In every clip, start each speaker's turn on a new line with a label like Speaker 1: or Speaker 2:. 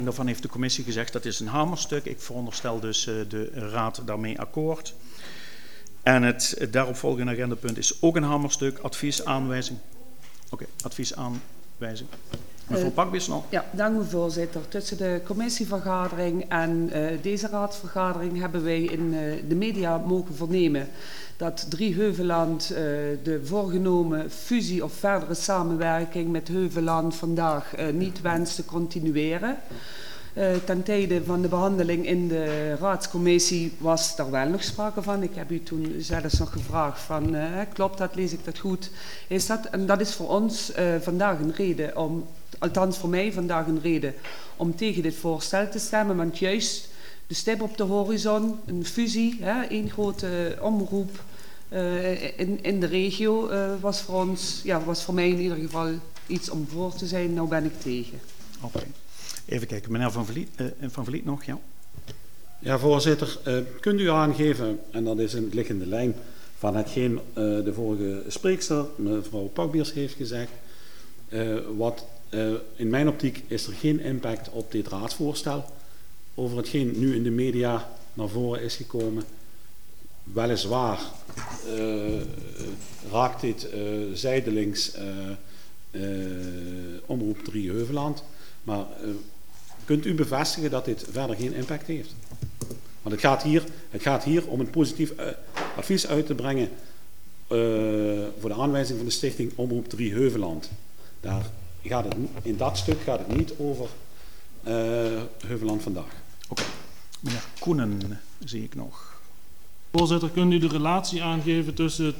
Speaker 1: Daarvan heeft de commissie gezegd dat is een hamerstuk. Ik veronderstel dus de raad daarmee akkoord. En het daaropvolgende agendapunt is ook een hamerstuk. Adviesaanwijzing. Oké, adviesaanwijzing. Mevrouw Pakbiers nog.
Speaker 2: Ja, dank u voorzitter. Tussen de commissievergadering en deze raadsvergadering hebben wij in de media mogen vernemen dat Drieheuveland de voorgenomen fusie of verdere samenwerking met Heuveland vandaag niet wenst te continueren. Ten tijde van de behandeling in de raadscommissie was er wel nog sprake van. Ik heb u toen zelfs nog gevraagd van, klopt dat, lees ik dat goed? Is dat? En dat is voor ons vandaag een reden om, althans voor mij vandaag een reden om tegen dit voorstel te stemmen. Want juist de stip op de horizon, een fusie, één grote omroep in de regio was voor ons, ja, was voor mij in ieder geval iets om voor te zijn. Nou ben ik tegen.
Speaker 1: Oké. Even kijken, meneer Van Vliet nog, ja.
Speaker 3: Ja, voorzitter, kunt u aangeven, en dat is in het liggende lijn van hetgeen de vorige spreekster, mevrouw Pakbiers, heeft gezegd, in mijn optiek is er geen impact op dit raadsvoorstel over hetgeen nu in de media naar voren is gekomen. Weliswaar raakt dit zijdelings omroep Drieheuveland, maar kunt u bevestigen dat dit verder geen impact heeft? Want het gaat hier om een positief advies uit te brengen voor de aanwijzing van de stichting Omroep Drieheuveland. In dat stuk gaat het niet over Heuveland vandaag.
Speaker 1: Oké. Meneer Koenen zie ik nog.
Speaker 4: Voorzitter, kunt u de relatie aangeven tussen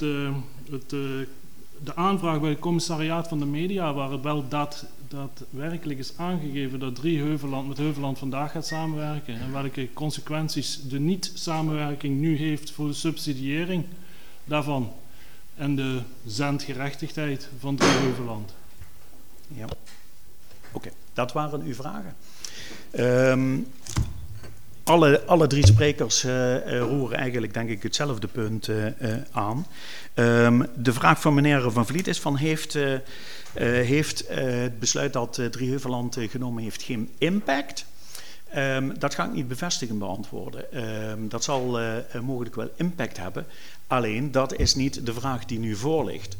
Speaker 4: de aanvraag bij het commissariaat van de media, waar het wel daadwerkelijk is aangegeven dat Drieheuveland met Heuveland vandaag gaat samenwerken, en welke consequenties de niet-samenwerking nu heeft voor de subsidiëring daarvan en de zendgerechtigheid van Drieheuveland?
Speaker 1: Ja. Oké, dat waren uw vragen. Alle drie sprekers roeren eigenlijk, denk ik, hetzelfde punt aan. De vraag van meneer Van Vliet is van, heeft het besluit dat Drieheuveland genomen heeft geen impact? Dat ga ik niet bevestigend beantwoorden. Dat zal mogelijk wel impact hebben. Alleen, dat is niet de vraag die nu voor ligt.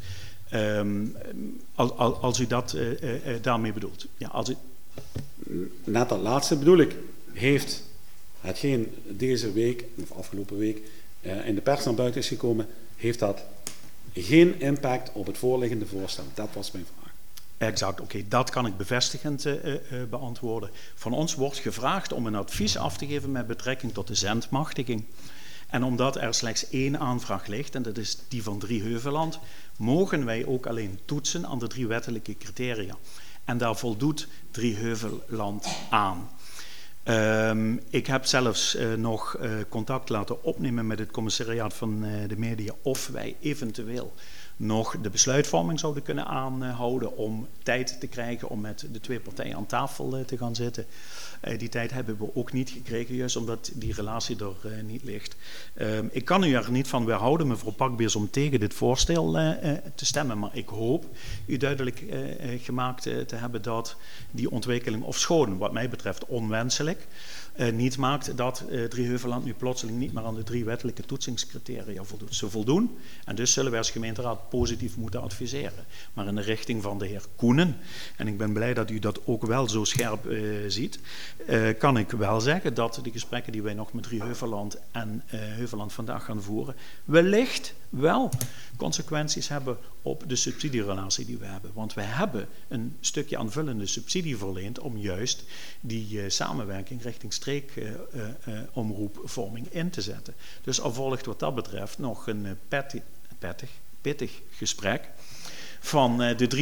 Speaker 1: Als u dat daarmee bedoelt. Ja,
Speaker 3: Net dat laatste bedoel ik. Heeft hetgeen deze week, of afgelopen week, in de pers naar buiten is gekomen, heeft dat geen impact op het voorliggende voorstel? Dat was mijn vraag.
Speaker 1: Exact, oké, dat kan ik bevestigend beantwoorden. Van ons wordt gevraagd om een advies af te geven met betrekking tot de zendmachtiging. En omdat er slechts één aanvraag ligt, en dat is die van Drieheuveland, mogen wij ook alleen toetsen aan de 3 wettelijke criteria. En daar voldoet Drieheuveland aan. Ik heb zelfs nog contact laten opnemen met het commissariaat van de media of wij eventueel nog de besluitvorming zouden kunnen aanhouden om tijd te krijgen om met de 2 partijen aan tafel te gaan zitten. Die tijd hebben we ook niet gekregen, juist omdat die relatie er niet ligt. Ik kan u er niet van weerhouden, mevrouw Pakbiers, om tegen dit voorstel te stemmen, maar ik hoop u duidelijk gemaakt te hebben dat die ontwikkeling, ofschoon wat mij betreft onwenselijk, niet maakt dat Drieheuveland nu plotseling niet meer aan de 3 wettelijke toetsingscriteria voldoet. Ze voldoen en dus zullen wij als gemeenteraad positief moeten adviseren. Maar in de richting van de heer Koenen, en ik ben blij dat u dat ook wel zo scherp ziet, kan ik wel zeggen dat de gesprekken die wij nog met Drieheuveland en Heuveland vandaag gaan voeren, wellicht wel consequenties hebben op de subsidierelatie die we hebben. Want we hebben een stukje aanvullende subsidie verleend om juist die samenwerking richting streekomroepvorming in te zetten. Dus er volgt wat dat betreft nog een pittig gesprek van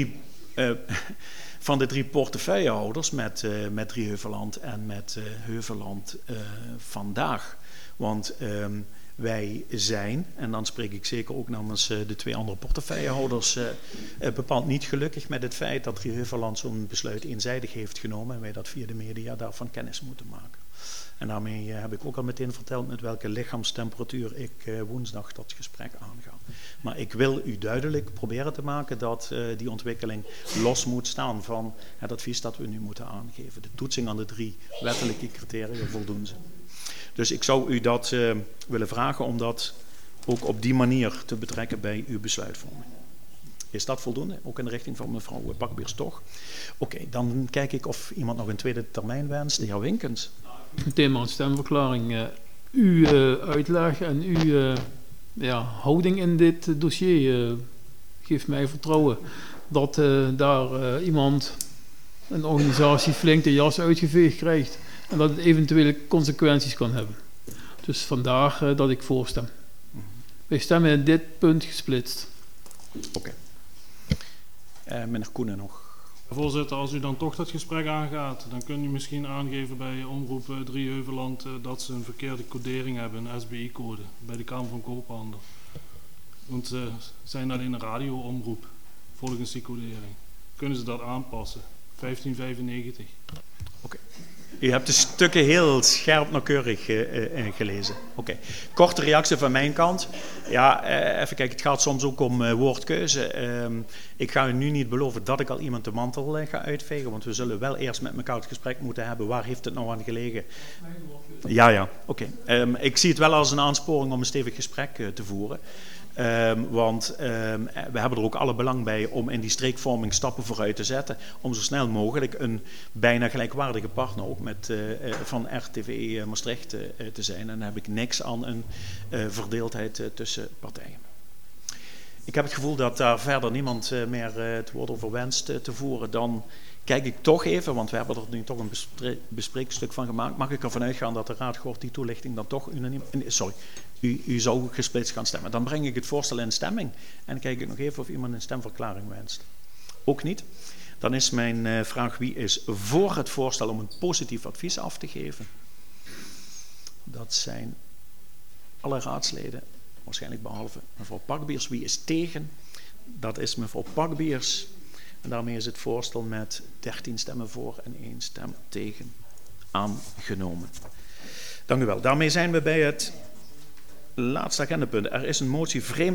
Speaker 1: de 3 portefeuillehouders met Drieheuveland en met Heuveland vandaag. Want wij zijn, en dan spreek ik zeker ook namens de 2 andere portefeuillehouders, bepaald niet gelukkig met het feit dat Drieheuveland zo'n besluit eenzijdig heeft genomen en wij dat via de media daarvan kennis moeten maken. En daarmee heb ik ook al meteen verteld met welke lichaamstemperatuur ik woensdag dat gesprek aanga. Maar ik wil u duidelijk proberen te maken dat die ontwikkeling los moet staan van het advies dat we nu moeten aangeven. De toetsing aan de 3 wettelijke criteria voldoen ze. Dus ik zou u dat willen vragen om dat ook op die manier te betrekken bij uw besluitvorming. Is dat voldoende? Ook in de richting van mevrouw Pakbiers, toch? Oké, dan kijk ik of iemand nog een tweede termijn wenst. De heer Winkens.
Speaker 5: Meteen maar een stemverklaring. Uw uitleg en uw houding in dit dossier geeft mij vertrouwen dat daar iemand, een organisatie, flink de jas uitgeveegd krijgt en dat het eventuele consequenties kan hebben. Dus vandaar dat ik voorstem. Wij stemmen in dit punt gesplitst.
Speaker 1: Oké. Meneer Koenen nog.
Speaker 4: Voorzitter, als u dan toch dat gesprek aangaat, dan kunt u misschien aangeven bij Omroep Drieheuveland dat ze een verkeerde codering hebben, een SBI-code, bij de Kamer van Koophandel. Want ze zijn alleen een radioomroep, volgens die codering. Kunnen ze dat aanpassen? 1595.
Speaker 1: Oké. U hebt de stukken heel scherp nauwkeurig gelezen. Oké. Korte reactie van mijn kant. Ja, even kijken, het gaat soms ook om woordkeuze. Ik ga u nu niet beloven dat ik al iemand de mantel ga uitvegen, want we zullen wel eerst met elkaar het gesprek moeten hebben. Waar heeft het nou aan gelegen? Ja, oké. Ik zie het wel als een aansporing om een stevig gesprek te voeren. Want we hebben er ook alle belang bij om in die streekvorming stappen vooruit te zetten. Om zo snel mogelijk een bijna gelijkwaardige partner ook van RTV Maastricht te zijn. En dan heb ik niks aan een verdeeldheid tussen partijen. Ik heb het gevoel dat daar verder niemand meer het woord over wenst te voeren. Dan kijk ik toch even, want we hebben er nu toch een bespreekstuk van gemaakt. Mag ik ervan uitgaan dat de Raad Gort die toelichting dan toch unaniem... Sorry, u zou gesplitst gaan stemmen. Dan breng ik het voorstel in stemming. En dan kijk ik nog even of iemand een stemverklaring wenst. Ook niet. Dan is mijn vraag, wie is voor het voorstel om een positief advies af te geven? Dat zijn alle raadsleden, waarschijnlijk behalve mevrouw Pakbiers. Wie is tegen? Dat is mevrouw Pakbiers. En daarmee is het voorstel met 13 stemmen voor en 1 stem tegen aangenomen. Dank u wel. Daarmee zijn we bij het laatste agendapunt. Er is een motie vreemd